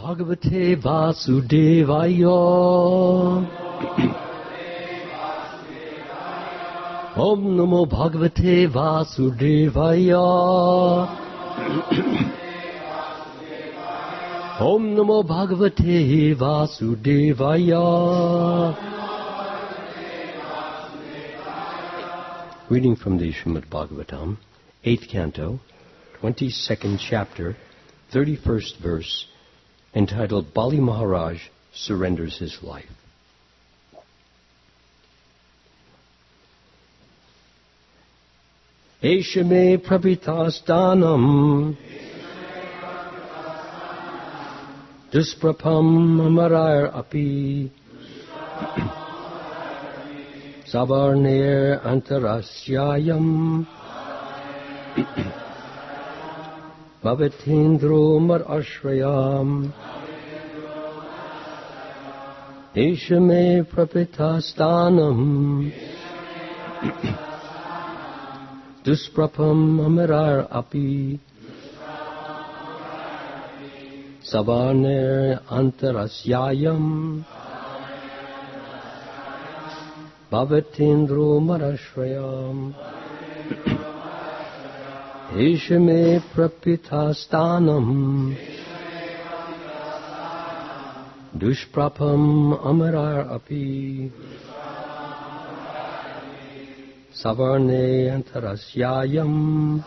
Bhagavate Vasudevaya. Om Namo Bhagavate Vasudevaya. Om Namo Bhagavate Vasudevaya. Reading from the Srimad Bhagavatam, 8th Canto, 22nd chapter, 31st verse, entitled Bali Maharaj Surrenders His Life. Esha me prapitastanam dusprapam amarar api savarner antarasyayam bhavatindro mar ashrayam esha me prapitastanam dusprapam amarar api savarner antarasyayam bhavatindro marashrayam esha me prapitastanam dushprapam amarar api savarne antarasyayam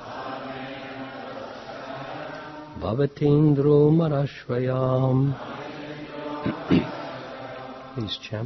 bhavatindro marashrayam. Please chant.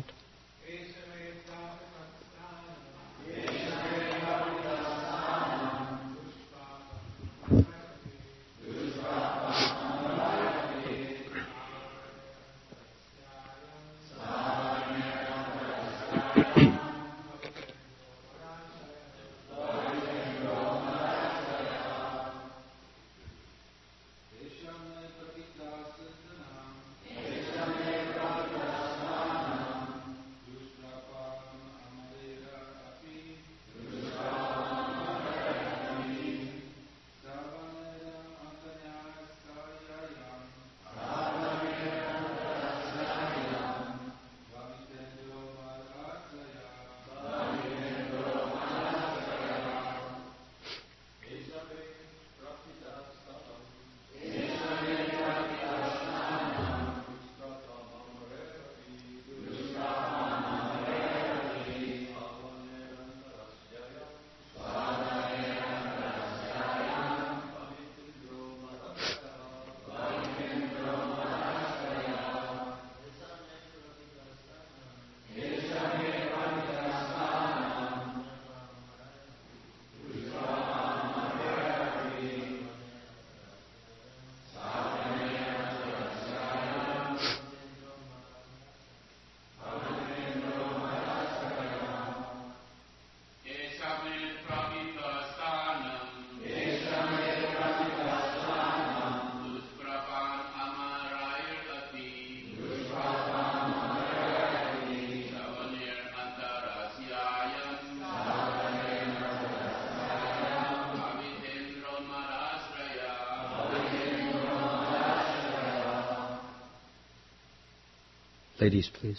Ladies, please.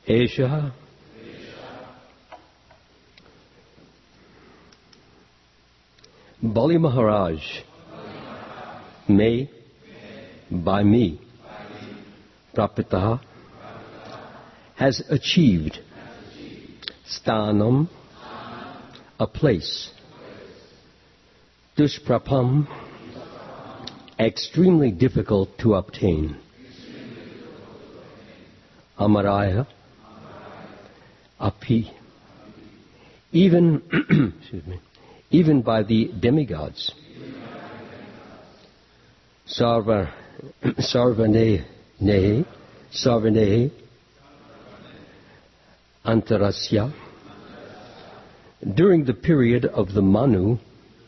Esha Bali Maharaj may by me Prapitaha has achieved Sthanam, a place, Dushprapam, extremely difficult to obtain, Amaraya, Api, even even by the demigods, Sarvane, Antarasya, during the period of the Manu,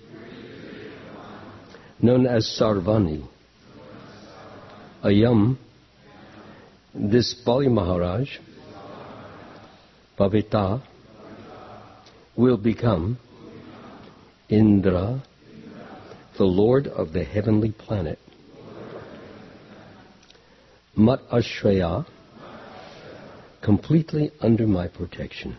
known as Sarvani, Ayam, this Bali Maharaj, Bhavita, will become Indra, the Lord of the heavenly planet. Mat Ashraya, completely under my protection.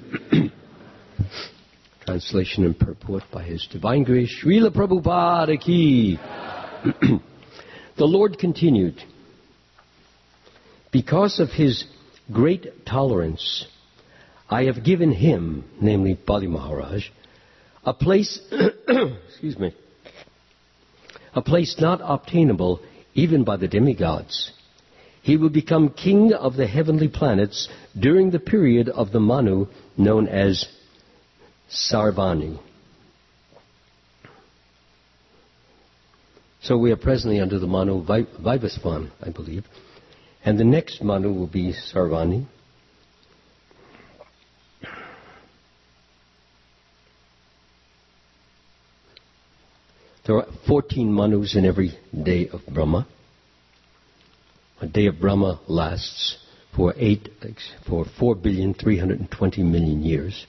Translation and purport by His Divine Grace, Srila Prabhupada Ki. The Lord continued, because of His great tolerance, I have given him, namely Bali Maharaj, a place, excuse me, a place not obtainable even by the demigods. He will become king of the heavenly planets during the period of the Manu known as Sarvani. So we are presently under the Manu Vivasvan, I believe. And the next Manu will be Sarvani. There are 14 Manus in every day of Brahma. A day of Brahma lasts for 4,320,000,000 years.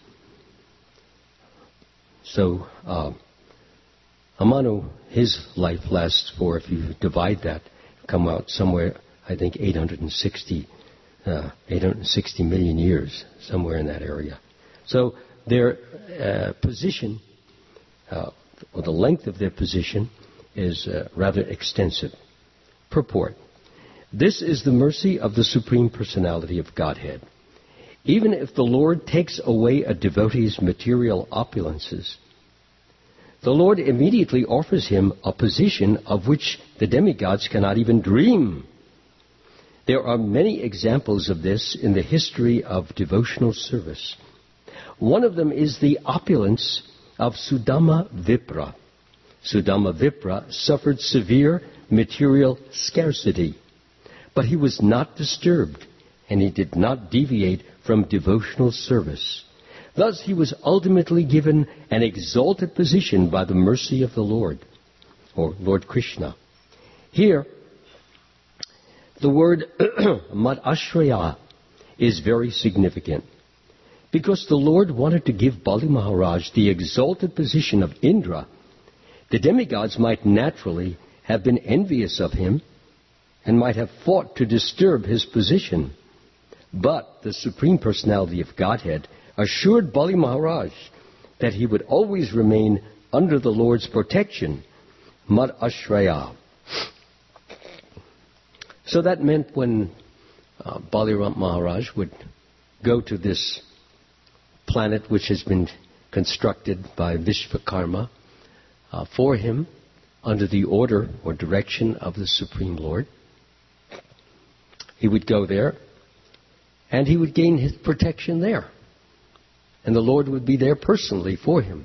So, a Manu, his life lasts for, if you divide that, come out somewhere, I think 860 million years, somewhere in that area. So their position, or the length of their position, is rather extensive. Purport. This is the mercy of the Supreme Personality of Godhead. Even if the Lord takes away a devotee's material opulences, the Lord immediately offers him a position of which the demigods cannot even dream. There are many examples of this in the history of devotional service. One of them is the opulence of Sudama Vipra. Sudama Vipra suffered severe material scarcity, but he was not disturbed, and he did not deviate from devotional service. Thus he was ultimately given an exalted position by the mercy of the Lord, or Lord Krishna. Here, the word Mad Ashraya is very significant, because the Lord wanted to give Bali Maharaj the exalted position of Indra. The demigods might naturally have been envious of him and might have fought to disturb his position. But the Supreme Personality of Godhead assured Bali Maharaj that he would always remain under the Lord's protection, Mad Ashraya. So that meant when Bali Maharaj would go to this planet which has been constructed by Vishvakarma for him under the order or direction of the Supreme Lord, he would go there and he would gain his protection there. And the Lord would be there personally for him.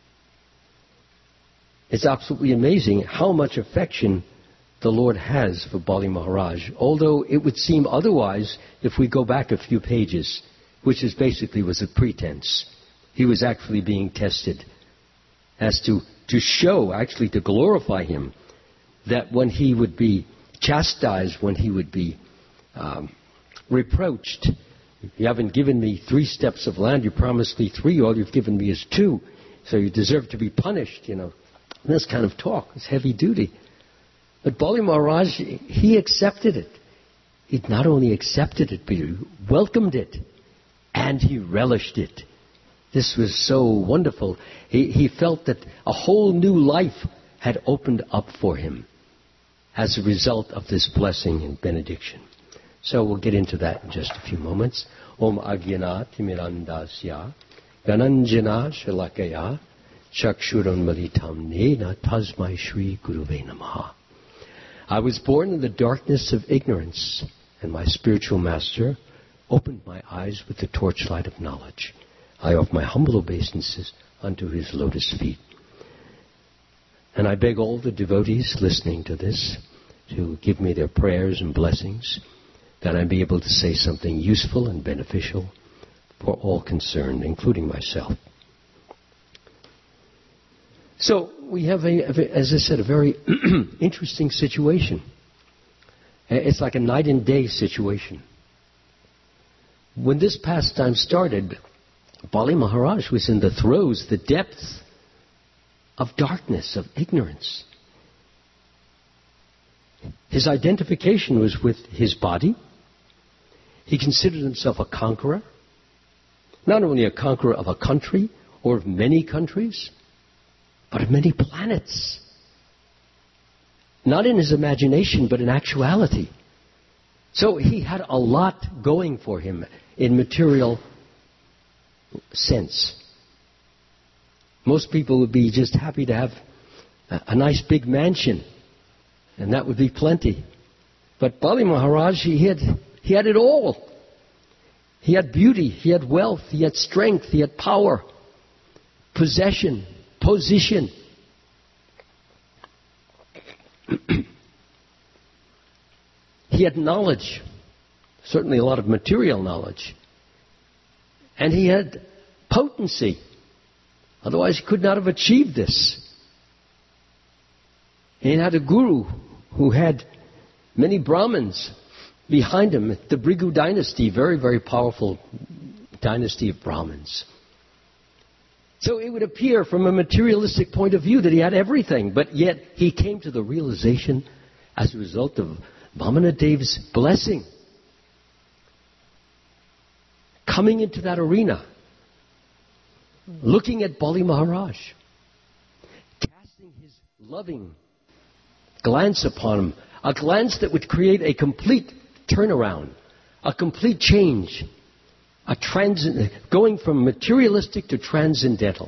It's absolutely amazing how much affection the Lord has for Bali Maharaj, although it would seem otherwise if we go back a few pages, which is basically was a pretense. He was actually being tested as to show, actually to glorify him, that when he would be chastised, when he would be reproached, you haven't given me 3 steps of land, you promised me 3, all you've given me is 2, so you deserve to be punished, This kind of talk is heavy duty. But Bali Maharaj, he accepted it. he not only accepted it, but he welcomed it. And he relished it. This was so wonderful. He felt that a whole new life had opened up for him as a result of this blessing and benediction. So we'll get into that in just a few moments. Om Agyana Timirandasya Gananjana Shalakaya Chakshuranmalitam Nena Tasmai Shri Guruve Namaha. I was born in the darkness of ignorance, and my spiritual master opened my eyes with the torchlight of knowledge. I offer my humble obeisances unto his lotus feet. And I beg all the devotees listening to this to give me their prayers and blessings, that I be able to say something useful and beneficial for all concerned, including myself. So we have, as I said, a very interesting situation. It's like a night and day situation. When this pastime started, Bali Maharaj was in the throes, the depths of darkness, of ignorance. His identification was with his body. He considered himself a conqueror. Not only a conqueror of a country or of many countries, but of many planets. Not in his imagination, but in actuality. So he had a lot going for him in material sense. Most people would be just happy to have a nice big mansion, and that would be plenty. But Bali Maharaj, he had it all. He had beauty, he had wealth, he had strength, he had power, possession, position. He had knowledge, certainly a lot of material knowledge. And he had potency. Otherwise he could not have achieved this. He had a guru who had many Brahmins behind him. The Bhrigu dynasty, very, very powerful dynasty of Brahmins. So it would appear from a materialistic point of view that he had everything, but yet he came to the realization as a result of Vamana Dev's blessing. Coming into that arena, looking at Bali Maharaj, casting his loving glance upon him, a glance that would create a complete turnaround, a complete change, going from materialistic to transcendental.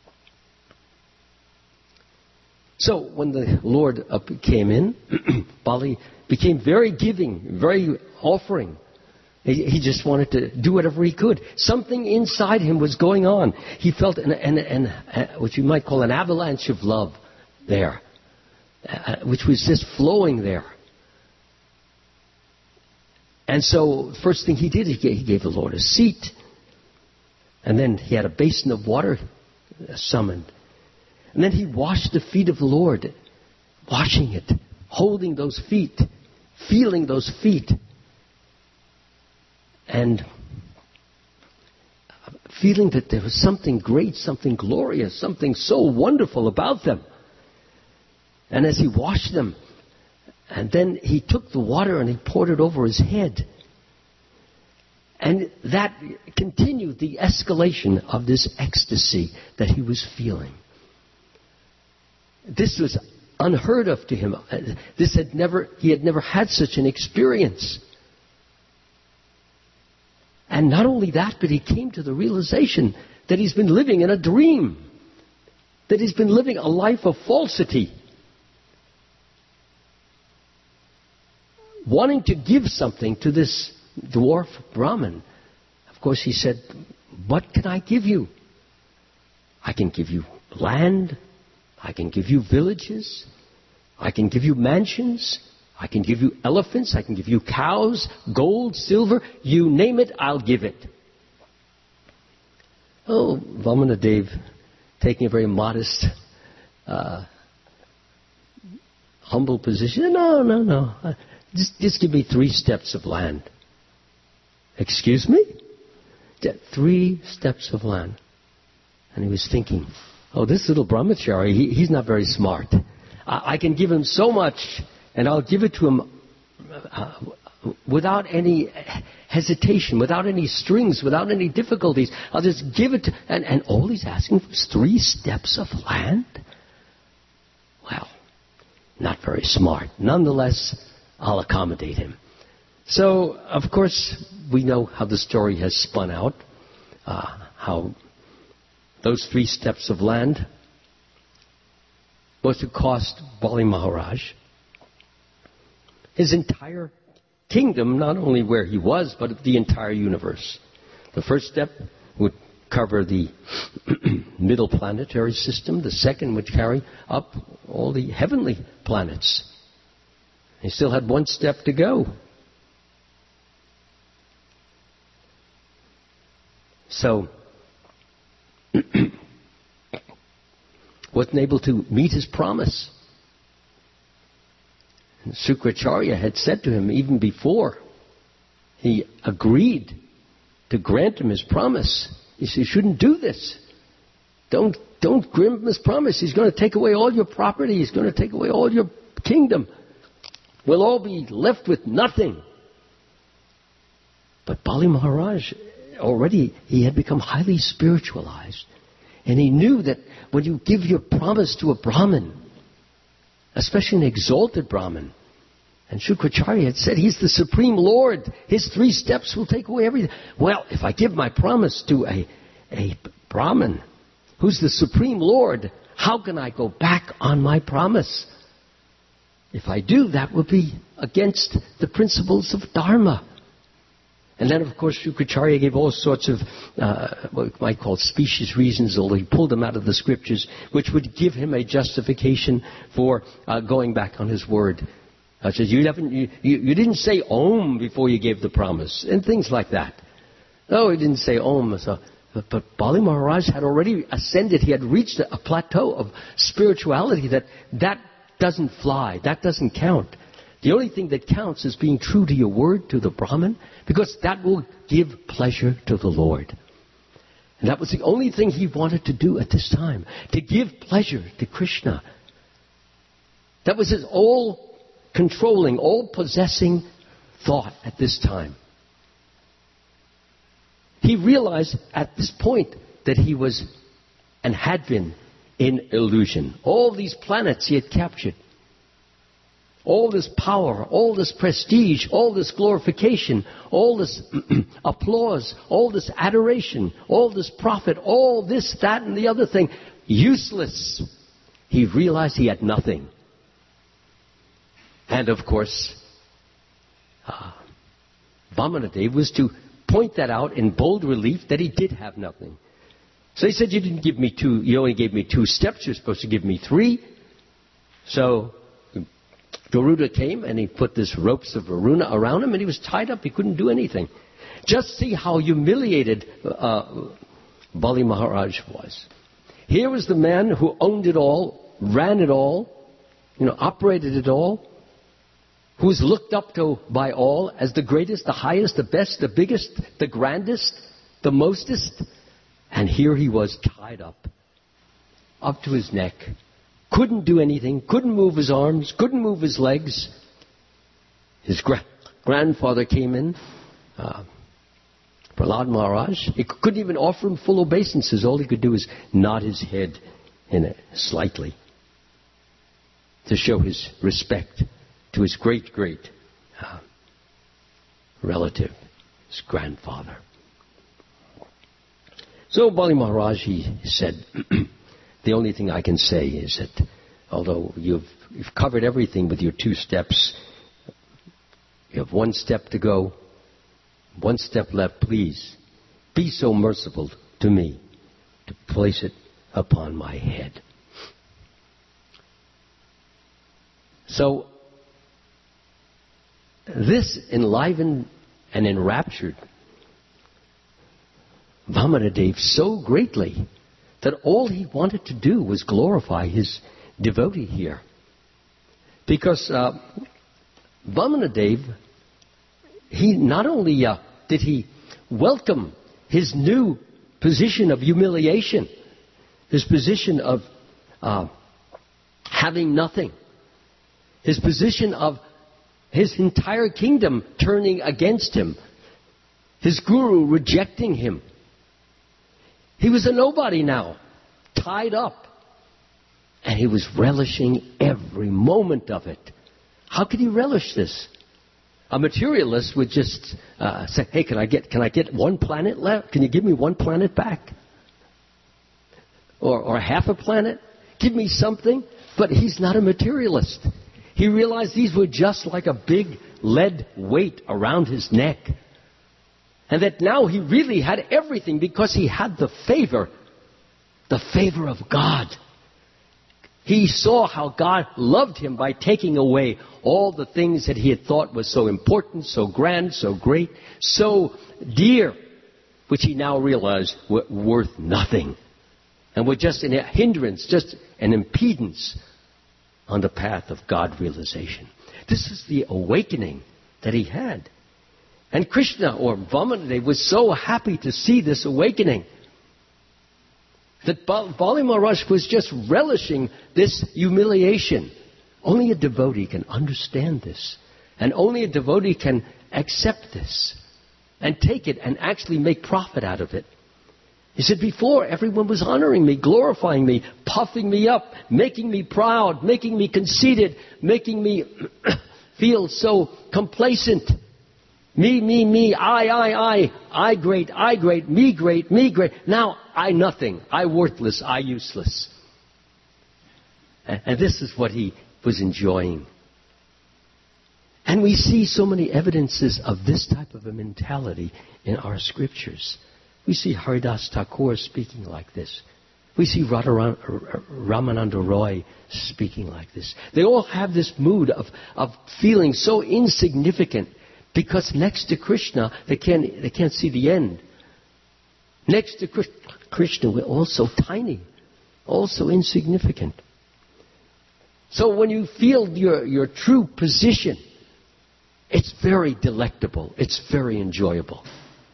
So when the Lord came in, Bali became very giving, very offering. He just wanted to do whatever he could. Something inside him was going on. He felt what you might call an avalanche of love there, which was just flowing there. And so, first thing he did, he gave the Lord a seat. And then he had a basin of water summoned. And then he washed the feet of the Lord, washing it, holding those feet, feeling those feet, and feeling that there was something great, something glorious, something so wonderful about them. And as he washed them, and then he took the water and he poured it over his head. And that continued the escalation of this ecstasy that he was feeling. This was unheard of to him. He had never had such an experience. And not only that, but he came to the realization that he's been living in a dream. That he's been living a life of falsity. Wanting to give something to this dwarf Brahmin. Of course he said, what can I give you? I can give you land. I can give you villages. I can give you mansions. I can give you elephants. I can give you cows, gold, silver. You name it, I'll give it. Oh, Vamana Dev, taking a very modest, humble position. No. Just give me 3 steps of land. Excuse me? 3 steps of land. And he was thinking, oh, this little brahmachari, he's not very smart. I can give him so much, and I'll give it to him without any hesitation, without any strings, without any difficulties. I'll just give it. And all he's asking for is 3 steps of land? Well, not very smart. Nonetheless, I'll accommodate him. So, of course, we know how the story has spun out, how those 3 steps of land was to cost Bali Maharaj his entire kingdom, not only where he was, but the entire universe. The first step would cover the middle planetary system. The second would carry up all the heavenly planets. He still had 1 step to go. So, wasn't able to meet his promise. And Sukracharya had said to him even before he agreed to grant him his promise, he said, you shouldn't do this. Don't grant him his promise. He's going to take away all your property. He's going to take away all your kingdom. We'll all be left with nothing. But Bali Maharaj, already he had become highly spiritualized. And he knew that when you give your promise to a Brahmin, especially an exalted Brahmin, and Shukracharya had said he's the Supreme Lord, his 3 steps will take away everything. Well, if I give my promise to a Brahmin who's the Supreme Lord, how can I go back on my promise? If I do, that would be against the principles of Dharma. And then, of course, Shukracharya gave all sorts of what we might call specious reasons, although he pulled them out of the scriptures, which would give him a justification for going back on his word. Says, you didn't say Om before you gave the promise, and things like that. No, he didn't say Om. So, but Bali Maharaj had already ascended. He had reached a plateau of spirituality that doesn't fly. That doesn't count. The only thing that counts is being true to your word, to the Brahman, because that will give pleasure to the Lord. And that was the only thing he wanted to do at this time, to give pleasure to Krishna. That was his all-controlling, all-possessing thought at this time. He realized at this point that he was and had been in illusion. All these planets he had captured. All this power, all this prestige, all this glorification, all this applause, all this adoration, all this profit, all this, that, and the other thing, useless. He realized he had nothing. And of course, Vamanadev was to point that out in bold relief that he did have nothing. So he said, you didn't give me 2, you only gave me 2 steps, you're supposed to give me 3. So Garuda came and he put this ropes of Varuna around him and he was tied up. He couldn't do anything. Just see how humiliated Bali Maharaj was. Here was the man who owned it all, ran it all, operated it all, who was looked up to by all as the greatest, the highest, the best, the biggest, the grandest, the mostest. And here he was tied up to his neck. Couldn't do anything, couldn't move his arms, couldn't move his legs. His grandfather came in, Prahlad Maharaj. He couldn't even offer him full obeisances. All he could do was nod his head slightly to show his respect to his great relative, his grandfather. So Bali Maharaj, he said, the only thing I can say is that although you've covered everything with your 2 steps, you have 1 step to go, 1 step left, please be so merciful to me to place it upon my head. So this enlivened and enraptured Vamanadev so greatly that all he wanted to do was glorify his devotee here. Because Vamanadev, he not only did he welcome his new position of humiliation, his position of having nothing, his position of his entire kingdom turning against him, his guru rejecting him. He was a nobody now, tied up. And he was relishing every moment of it. How could he relish this? A materialist would just say, hey, can I get one planet left? Can you give me one planet back? Or half a planet? Give me something. But he's not a materialist. He realized these were just like a big lead weight around his neck. And that now he really had everything because he had the favor of God. He saw how God loved him by taking away all the things that he had thought was so important, so grand, so great, so dear, which he now realized were worth nothing and were just a hindrance, just an impedance on the path of God realization. This is the awakening that he had. And Krishna, or Vamanadeva, was so happy to see this awakening that Bali Maharaj was just relishing this humiliation. Only a devotee can understand this. And only a devotee can accept this and take it and actually make profit out of it. He said, before, everyone was honoring me, glorifying me, puffing me up, making me proud, making me conceited, making me feel so complacent. Me, I great, me great. Now, I nothing, I worthless, I useless. And this is what he was enjoying. And we see so many evidences of this type of a mentality in our scriptures. We see Haridas Thakur speaking like this. We see Ramananda Roy speaking like this. They all have this mood of feeling so insignificant because next to Krishna, they can't see the end. Next to Krishna, we're also tiny, also insignificant. So when you feel your true position, it's very delectable. It's very enjoyable.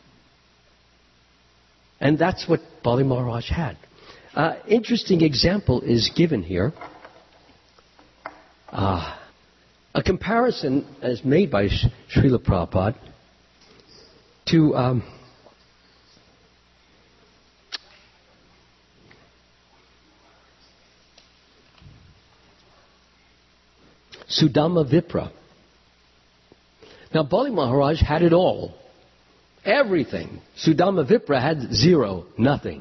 And that's what Bali Maharaj had. Interesting example is given here. A comparison is made by Srila Prabhupada to Sudama Vipra. Now, Bali Maharaj had it all. Everything. Sudama Vipra had zero, nothing.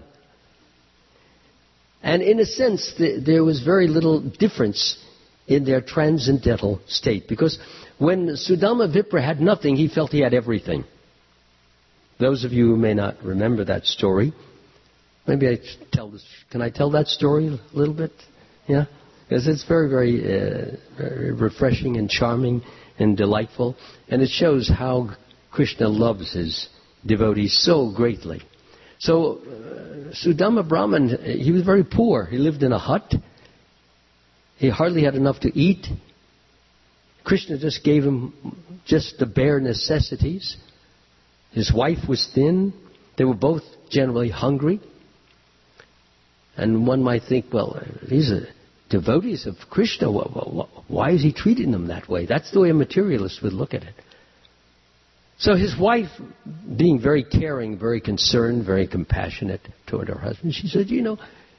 And in a sense, there was very little difference in their transcendental state. Because when Sudama Vipra had nothing, he felt he had everything. Those of you who may not remember that story, maybe can I tell that story a little bit? Yeah? Because it's very, very refreshing and charming and delightful. And it shows how Krishna loves his devotees so greatly. So, Sudama Brahman, he was very poor. He lived in a hut. He hardly had enough to eat. Krishna just gave him just the bare necessities. His wife was thin. They were both generally hungry. And one might think, well, these are devotees of Krishna. Why is he treating them that way? That's the way a materialist would look at it. So his wife, being very caring, very concerned, very compassionate toward her husband, she said, you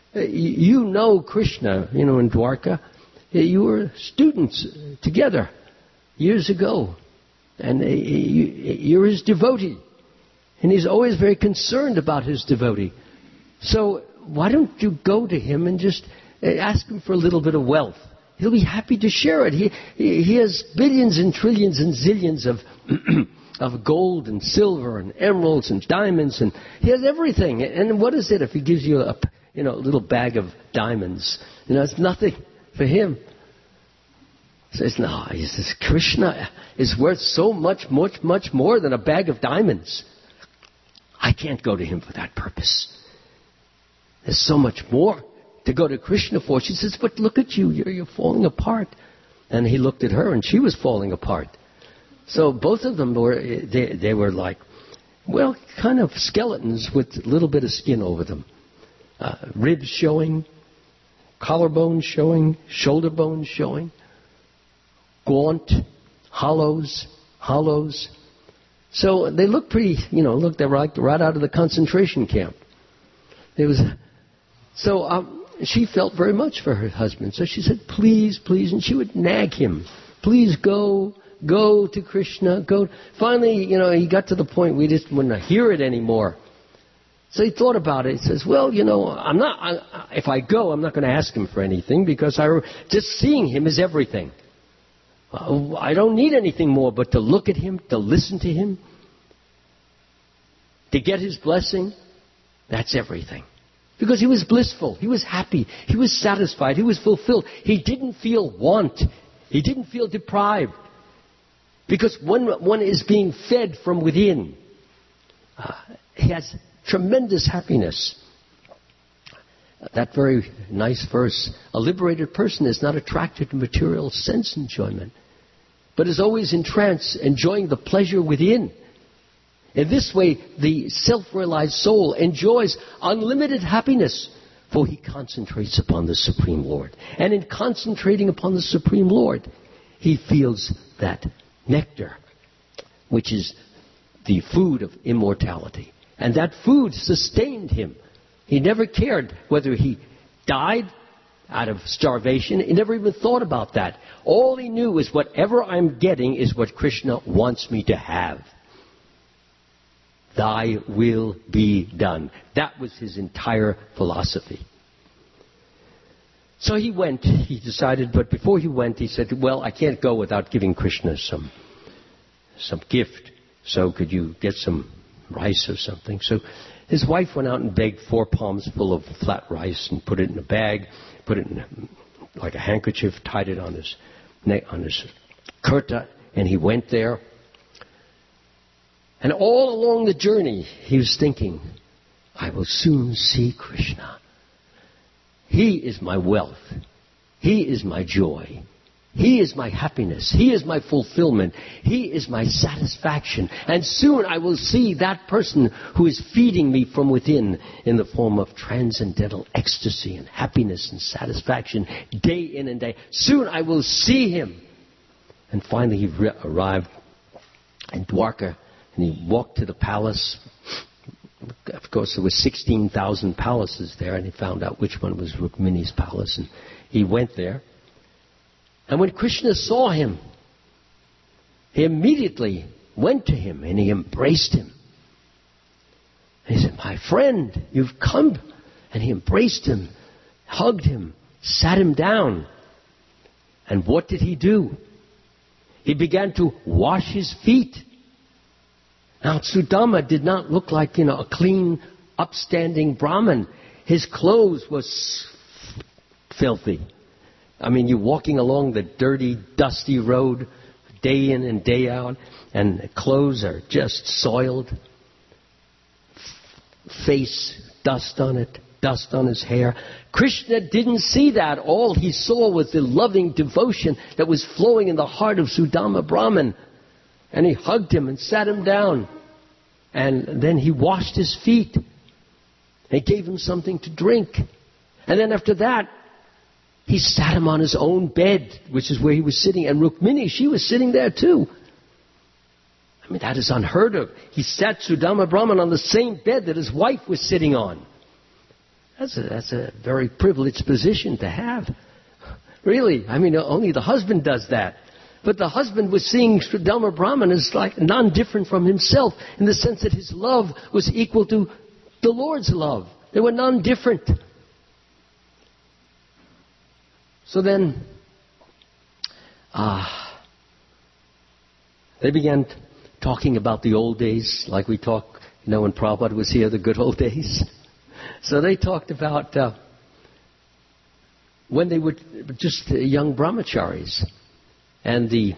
know Krishna, in Dwarka. You were students together years ago. And you're his devotee. And he's always very concerned about his devotee. So why don't you go to him and just ask him for a little bit of wealth? He'll be happy to share it. He has billions and trillions and zillions of gold and silver and emeralds and diamonds, and he has everything. And what is it if he gives you a little bag of diamonds? It's nothing for him. He says, no, he says, Krishna is worth so much more than a bag of diamonds. I can't go to him for that purpose. There's so much more to go to Krishna for. She says, but look at you, you're falling apart. And he looked at her and she was falling apart. So both of them they were like, well, kind of skeletons with a little bit of skin over them. Ribs showing, collarbone showing, shoulder bones showing, gaunt, hollows. So they looked pretty, they were like right out of the concentration camp. She felt very much for her husband. So she said, please, and she would nag him. Please go to Krishna, go. Finally, he got to the point we just wouldn't hear it anymore. So he thought about it. He says, well, if I go, I'm not going to ask him for anything because just seeing him is everything. I don't need anything more but to look at him, to listen to him, to get his blessing. That's everything. Because he was blissful, he was happy, he was satisfied, he was fulfilled. He didn't feel want, he didn't feel deprived. Because when one is being fed from within, he has tremendous happiness. That very nice verse, a liberated person is not attracted to material sense enjoyment, but is always in trance, enjoying the pleasure within. In this way, the self-realized soul enjoys unlimited happiness, for he concentrates upon the Supreme Lord. And in concentrating upon the Supreme Lord, he feels that nectar, which is the food of immortality. And that food sustained him. He never cared whether he died out of starvation. He never even thought about that. All he knew is whatever I'm getting is what Krishna wants me to have. Thy will be done. That was his entire philosophy. So he went, he decided, but before he went, he said, well, I can't go without giving Krishna some gift. So could you get some rice or something? So his wife went out and begged 4 palms full of flat rice and put it in a bag, put it in like a handkerchief, tied it on his neck, on his kurta, and he went there. And all along the journey, he was thinking, I will soon see Krishna. He is my wealth. He is my joy. He is my happiness. He is my fulfillment. He is my satisfaction. And soon I will see that person who is feeding me from within in the form of transcendental ecstasy and happiness and satisfaction day in and day. Soon I will see him. And finally he arrived in Dwarka and he walked to the palace. Of course, there were 16,000 palaces there, and he found out which one was Rukmini's palace. And he went there. And when Krishna saw him, he immediately went to him and he embraced him. And he said, my friend, you've come. And he embraced him, hugged him, sat him down. And what did he do? He began to wash his feet. Now, Sudama did not look like, a clean, upstanding Brahmin. His clothes was filthy. I mean, you're walking along the dirty, dusty road day in and day out, and the clothes are just soiled. Face, dust on it, dust on his hair. Krishna didn't see that. All he saw was the loving devotion that was flowing in the heart of Sudama Brahmin. And he hugged him and sat him down. And then he washed his feet. He gave him something to drink. And then after that, he sat him on his own bed, which is where he was sitting. And Rukmini, she was sitting there too. I mean, that is unheard of. He sat Sudama Brahman on the same bed that his wife was sitting on. That's a very privileged position to have. Really, I mean, only the husband does that. But the husband was seeing Sudama Brahman as like non-different from himself in the sense that his love was equal to the Lord's love. They were non-different. So then, they began talking about the old days, like we talk, when Prabhupada was here, the good old days. So they talked about when they were just young brahmacharis, and the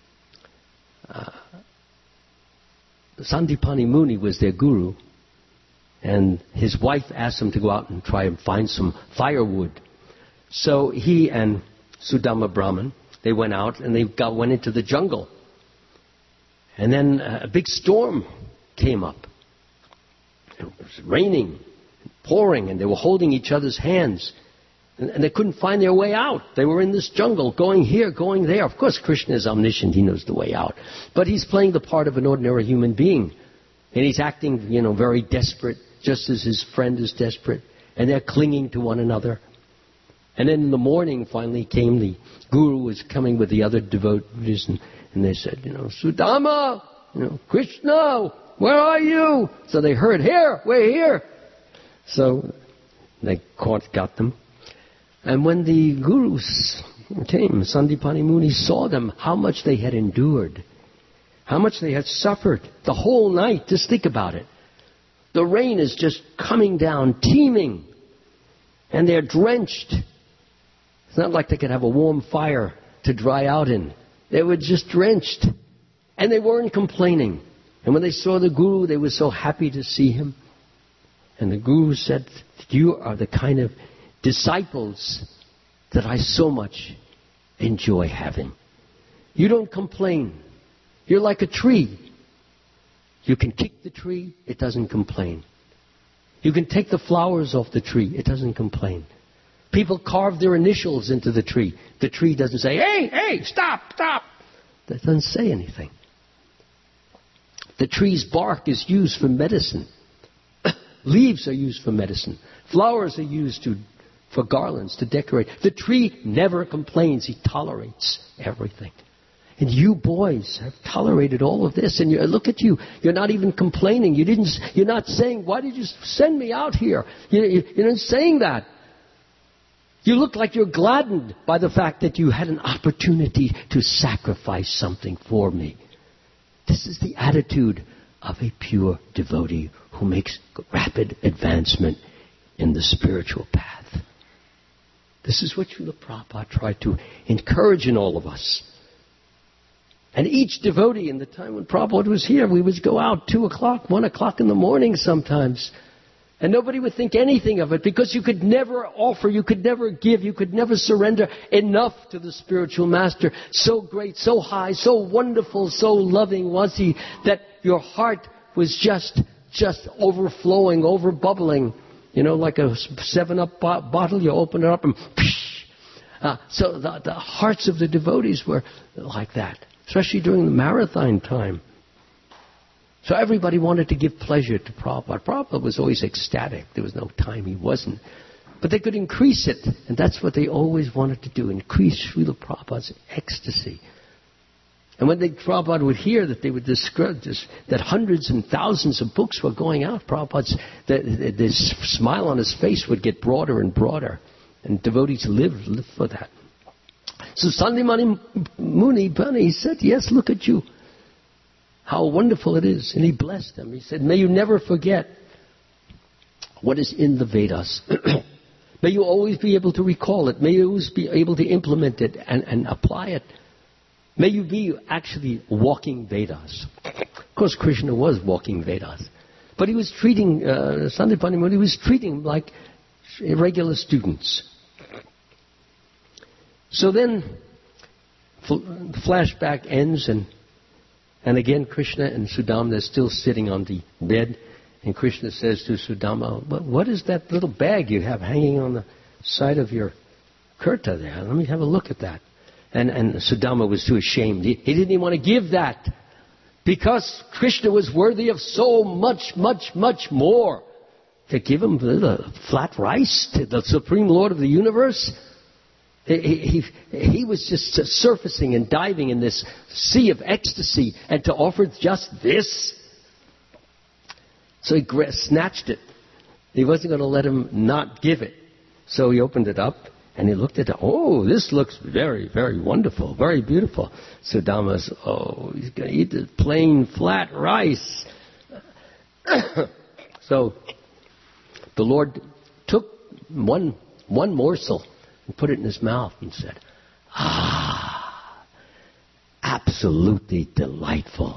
Sandipani Muni was their guru, and his wife asked him to go out and try and find some firewood. So he and Sudama Brahman, they went out and they went into the jungle. And then a big storm came up. It was raining, pouring, and they were holding each other's hands. And they couldn't find their way out. They were in this jungle, going here, going there. Of course, Krishna is omniscient. He knows the way out. But he's playing the part of an ordinary human being. And he's acting, very desperate, just as his friend is desperate. And they're clinging to one another. And then in the morning, finally came the guru was coming with the other devotees. And they said, Sudama, Krishna, where are you? So they heard, here, we're here. So they got them. And when the gurus came, Sandipani Muni saw them, how much they had endured, how much they had suffered the whole night. Just think about it. The rain is just coming down, teeming, and they're drenched. It's not like they could have a warm fire to dry out in. They were just drenched, and they weren't complaining. And when they saw the guru, they were so happy to see him. And the guru said, you are the kind of disciples that I so much enjoy having. You don't complain. You're like a tree. You can kick the tree, it doesn't complain. You can take the flowers off the tree, it doesn't complain. People carve their initials into the tree. The tree doesn't say, hey, stop. That doesn't say anything. The tree's bark is used for medicine. Leaves are used for medicine. Flowers are used for garlands, to decorate. The tree never complains. He tolerates everything. And you boys have tolerated all of this. And look at you. You're not even complaining. You're not saying, why did you send me out here? You're not saying that. You look like you're gladdened by the fact that you had an opportunity to sacrifice something for me. This is the attitude of a pure devotee who makes rapid advancement in the spiritual path. This is what Srila Prabhupada tried to encourage in all of us. And each devotee, in the time when Prabhupada was here, we would go out 2 o'clock, 1 o'clock in the morning sometimes. And nobody would think anything of it, because you could never offer, you could never give, you could never surrender enough to the spiritual master. So great, so high, so wonderful, so loving was he, that your heart was just overflowing, overbubbling. Like a 7-Up bottle, you open it up and so the hearts of the devotees were like that, especially during the marathon time. So everybody wanted to give pleasure to Prabhupada. Prabhupada was always ecstatic. There was no time he wasn't. But they could increase it, and that's what they always wanted to do, increase Srila Prabhupada's ecstasy. And when Prabhupada would hear that they would describe this, that hundreds and thousands of books were going out, Prabhupada's this smile on his face would get broader and broader. And devotees live for that. So Sandipani Muni said, yes, look at you. How wonderful it is. And he blessed them. He said, may you never forget what is in the Vedas. May you always be able to recall it. May you always be able to implement it and apply it. May you be actually walking Vedas. Of course, Krishna was walking Vedas. But he was treating, Sandipani Muni was treating like regular students. So then, the flashback ends, and again Krishna and Sudama, they're still sitting on the bed. And Krishna says to Sudama, what is that little bag you have hanging on the side of your kurta there? Let me have a look at that. And Sudama was too ashamed. He didn't even want to give that, because Krishna was worthy of so much, much, much more. To give him the flat rice to the Supreme Lord of the universe? He was just surfacing and diving in this sea of ecstasy, and to offer just this? So he snatched it. He wasn't going to let him not give it. So he opened it up, and he looked at it. Oh, this looks very, very wonderful, very beautiful. Sudama says, he's going to eat the plain flat rice. So the Lord took one morsel and put it in his mouth and said, absolutely delightful.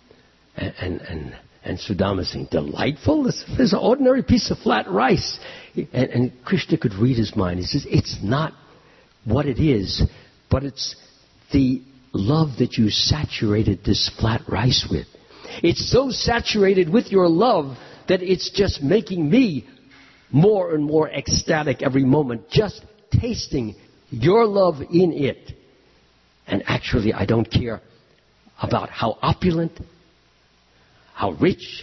And Sudama saying, delightful? This is an ordinary piece of flat rice. And Krishna could read his mind. He says, it's not what it is, but it's the love that you saturated this flat rice with. It's so saturated with your love that it's just making me more and more ecstatic every moment, just tasting your love in it. And actually, I don't care about how opulent, how rich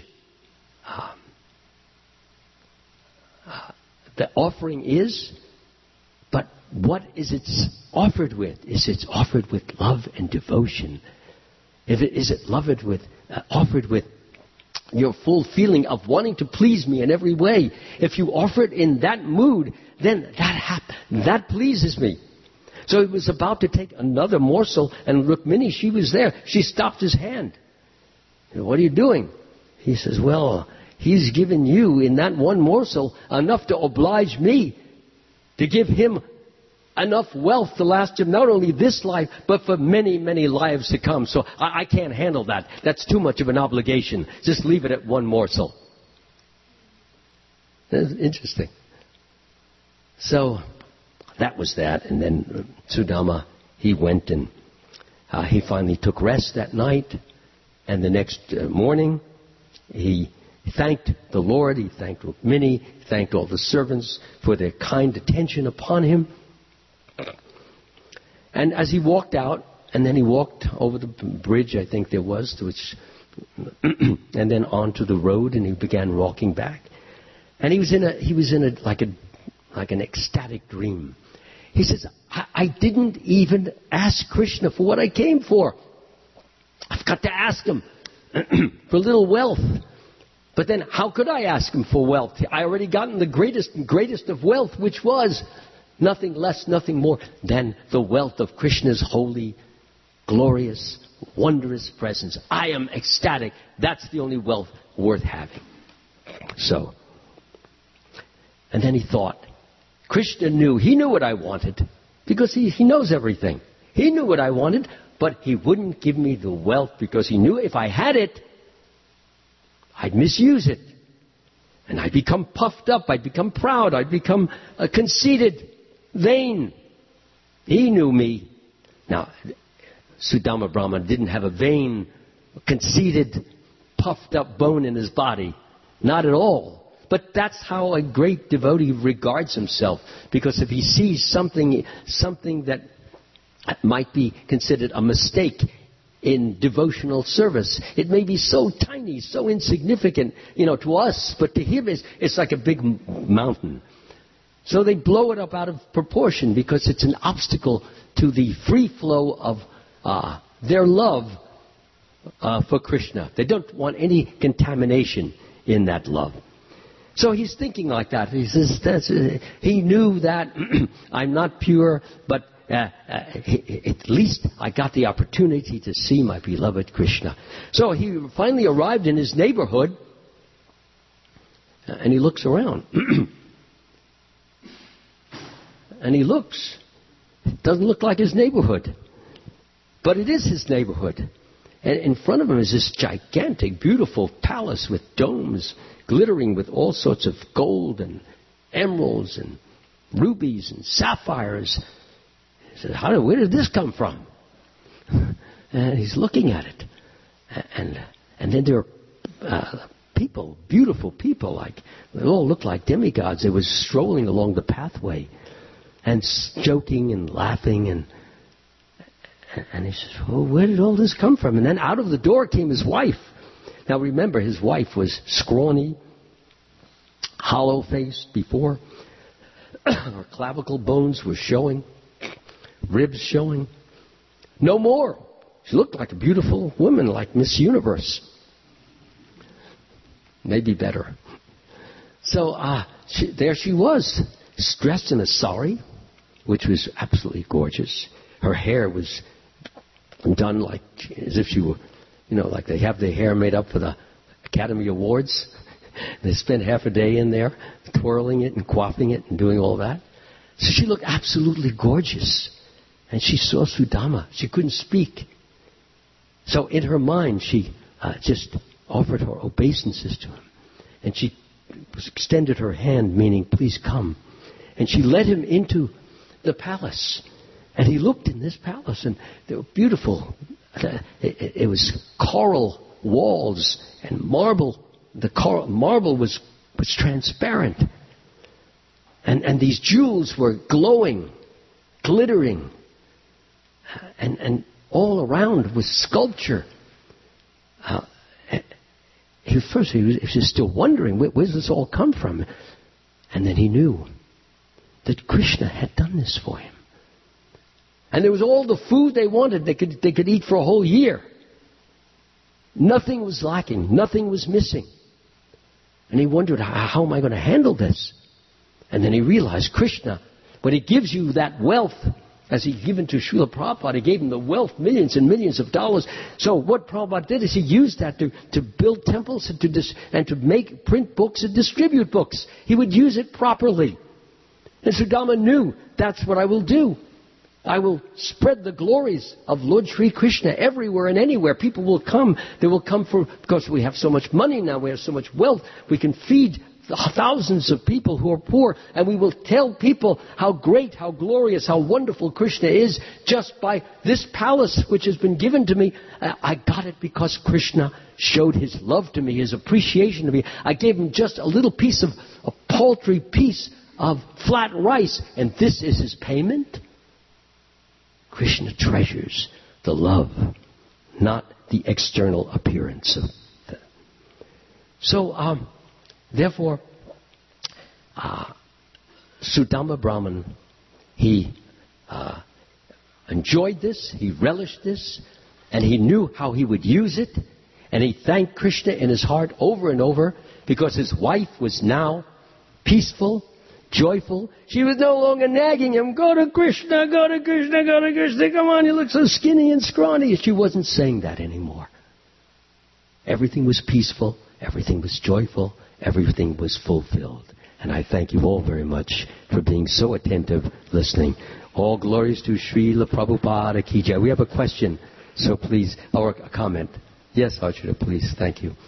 the offering is, but what is it offered with? Is it offered with love and devotion? Is it offered with your full feeling of wanting to please me in every way? If you offer it in that mood, then that pleases me. So he was about to take another morsel, and Rukmini, she was there. She stopped his hand. What are you doing? He says, well, he's given you in that one morsel enough to oblige me to give him enough wealth to last him not only this life, but for many, many lives to come. So I can't handle that. That's too much of an obligation. Just leave it at one morsel. That's interesting. So that was that. And then Sudama, he went and he finally took rest that night. And the next morning, he thanked the Lord. He thanked Rukmini. He thanked all the servants for their kind attention upon him. And as he walked out, and then he walked over the bridge, I think there was, and then onto the road, and he began walking back. And he was in like an ecstatic dream. He says, I didn't even ask Krishna for what I came for. I've got to ask him for a little wealth. But then how could I ask him for wealth? I already gotten the greatest of wealth, which was nothing less, nothing more than the wealth of Krishna's holy, glorious, wondrous presence. I am ecstatic. That's the only wealth worth having. So, and then he thought, Krishna he knew what I wanted, because he knows everything. He knew what I wanted, but he wouldn't give me the wealth because he knew if I had it, I'd misuse it. And I'd become puffed up, I'd become proud, I'd become conceited, vain. He knew me. Now, Sudama Brahman didn't have a vain, conceited, puffed up bone in his body. Not at all. But that's how a great devotee regards himself. Because if he sees something that might be considered a mistake in devotional service, it may be so tiny, so insignificant, to us, but to him it's like a big mountain. So they blow it up out of proportion because it's an obstacle to the free flow of their love for Krishna. They don't want any contamination in that love. So he's thinking like that. He says, he knew that I'm not pure, but at least I got the opportunity to see my beloved Krishna. So he finally arrived in his neighborhood, and he looks around. And he looks. It doesn't look like his neighborhood. But it is his neighborhood. And in front of him is this gigantic, beautiful palace with domes glittering with all sorts of gold and emeralds and rubies and sapphires. He said, where did this come from? And he's looking at it. And then there are people, beautiful people, they all look like demigods. They were strolling along the pathway and joking and laughing. And he says, where did all this come from? And then out of the door came his wife. Now remember, his wife was scrawny, hollow-faced before. Her clavicle bones were showing, ribs showing. No more. She looked like a beautiful woman, like Miss Universe. Maybe better. So there she was, dressed in a sari, which was absolutely gorgeous. Her hair was done as if she were, like they have their hair made up for the Academy Awards. They spend half a day in there twirling it and coiffing it and doing all that. So she looked absolutely gorgeous. And she saw Sudama. She couldn't speak. So in her mind, she just offered her obeisances to him. And she extended her hand, meaning, please come. And she led him into the palace. And he looked in this palace, and they were beautiful. It was coral walls and marble. The marble was transparent. And these jewels were glowing, glittering, and all around was sculpture. First he was still wondering, where does this all come from? And then he knew that Krishna had done this for him. And there was all the food they wanted. They could eat for a whole year. Nothing was lacking. Nothing was missing. And he wondered, how am I going to handle this? And then he realized Krishna, when he gives you that wealth, as he given to Srila Prabhupada, he gave him the wealth, millions and millions of dollars. So what Prabhupada did is he used that to build temples and to print books and distribute books. He would use it properly. And Sudama knew, that's what I will do. I will spread the glories of Lord Sri Krishna everywhere and anywhere. People will come. They will come because we have so much money now. We have so much wealth. We can feed thousands of people who are poor. And we will tell people how great, how glorious, how wonderful Krishna is just by this palace which has been given to me. I got it because Krishna showed his love to me, his appreciation to me. I gave him just a little piece of a paltry piece of flat rice. And this is his payment? Krishna treasures the love, not the external appearance of that. So, therefore, Sudama Brahman, he enjoyed this, he relished this, and he knew how he would use it, and he thanked Krishna in his heart over and over because his wife was now peaceful, joyful. She was no longer nagging him, go to Krishna, go to Krishna, go to Krishna, come on, you look so skinny and scrawny. She wasn't saying that anymore. Everything was peaceful, everything was joyful, everything was fulfilled. And I thank you all very much for being so attentive, listening. All glories to Srila Prabhupada Ki Jai. We have a question, so please, or a comment. Yes, Archita, please. Thank you.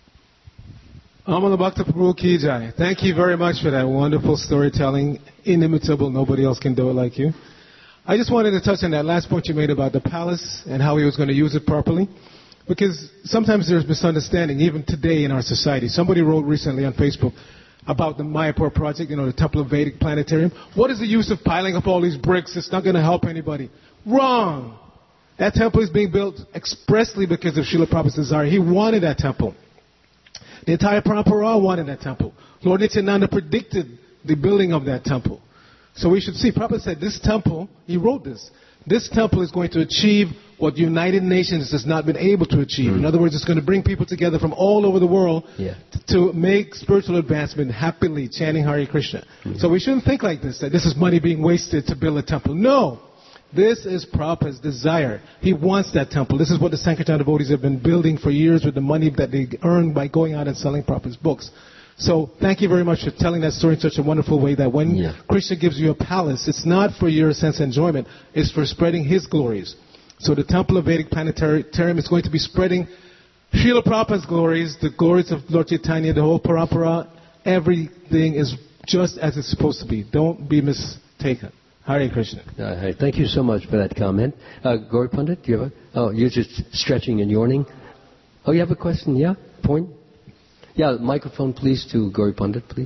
Amala Bhakta Prabhu Ki Jai. Thank you very much for that wonderful storytelling. Inimitable. Nobody else can do it like you. I just wanted to touch on that last point you made about the palace and how he was going to use it properly. Because sometimes there's misunderstanding, even today in our society. Somebody wrote recently on Facebook about the Mayapur project, the Temple of Vedic Planetarium. What is the use of piling up all these bricks? It's not going to help anybody. Wrong. That temple is being built expressly because of Srila Prabhupada's desire. He wanted that temple. The entire Parampara wanted that temple. Lord Nityananda predicted the building of that temple. So we should see, Prabhupada said this temple, he wrote this temple is going to achieve what the United Nations has not been able to achieve. In other words, it's going to bring people together from all over the world to make spiritual advancement happily, chanting Hare Krishna. So we shouldn't think like this, that this is money being wasted to build a temple. No. This is Prabhupada's desire. He wants that temple. This is what the Sankirtan devotees have been building for years with the money that they earned by going out and selling Prabhupada's books. So thank you very much for telling that story in such a wonderful way that when Krishna gives you a palace, it's not for your sense of enjoyment. It's for spreading his glories. So the Temple of Vedic Planetarium is going to be spreading Srila Prabhupada's glories, the glories of Lord Chaitanya, the whole parampara. Everything is just as it's supposed to be. Don't be mistaken. Hare Krishna. Thank you so much for that comment. Gauri Pandit, do you have you're just stretching and yawning. Oh, you have a question? Yeah? Point? Yeah, microphone please to Gauri Pandit, please.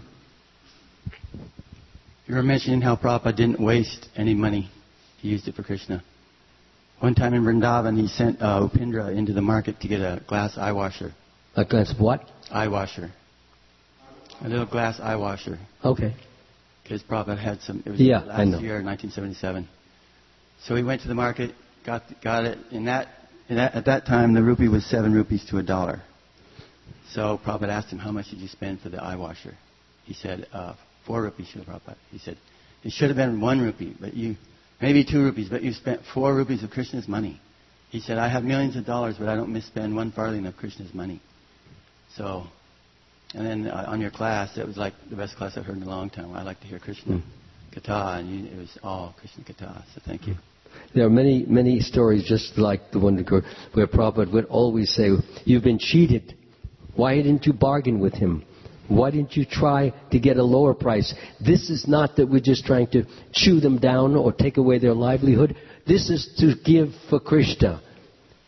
You were mentioning how Prabhupada didn't waste any money. He used it for Krishna. One time in Vrindavan, he sent Upindra into the market to get a glass eye washer. A glass of what? Eye washer. A little glass eye washer. Okay. Because Prabhupada had some, it was last year, 1977. So he went to the market, got it. At that time, the rupee was 7 rupees to $1. So Prabhupada asked him, how much did you spend for the eye washer? He said, 4 rupees, Srila Prabhupada. He said, it should have been 1 rupee, but maybe 2 rupees, but you spent 4 rupees of Krishna's money. He said, I have millions of dollars, but I don't misspend 1 farthing of Krishna's money. So, and then on your class, it was like the best class I've heard in a long time. I like to hear Krishna Katha, and it was all Krishna Katha, so thank you. There are many, many stories just like the one where Prabhupada would always say, you've been cheated. Why didn't you bargain with him? Why didn't you try to get a lower price? This is not that we're just trying to chew them down or take away their livelihood. This is to give for Krishna.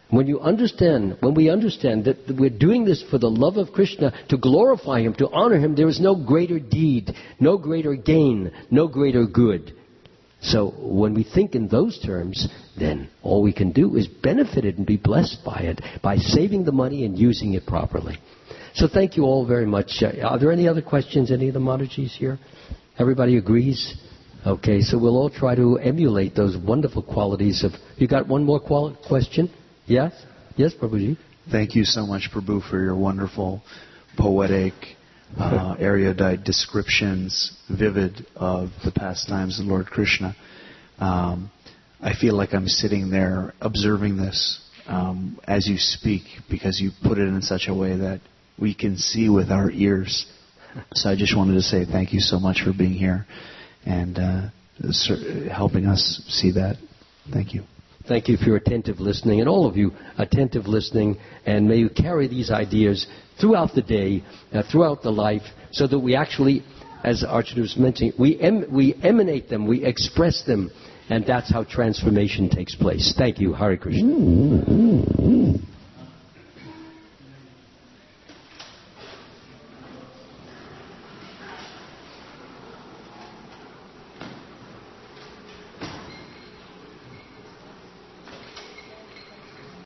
When we understand that we're doing this for the love of Krishna, to glorify Him, to honor Him, there is no greater deed, no greater gain, no greater good. So when we think in those terms, then all we can do is benefit it and be blessed by it, by saving the money and using it properly. So thank you all very much. Are there any other questions, any of the Matajis here? Everybody agrees? Okay, so we'll all try to emulate those wonderful qualities of... You got one more question? Yes? Yes, Prabhuji? Thank you so much, Prabhu, for your wonderful, poetic, erudite descriptions, vivid of the pastimes of Lord Krishna. I feel like I'm sitting there observing this as you speak, because you put it in such a way that we can see with our ears. So I just wanted to say thank you so much for being here and helping us see that. Thank you. Thank you for your attentive listening, and all of you attentive listening, and may you carry these ideas throughout the day, throughout the life, so that we actually, as Archana was mentioning, we emanate them, we express them, and that's how transformation takes place. Thank you. Hare Krishna.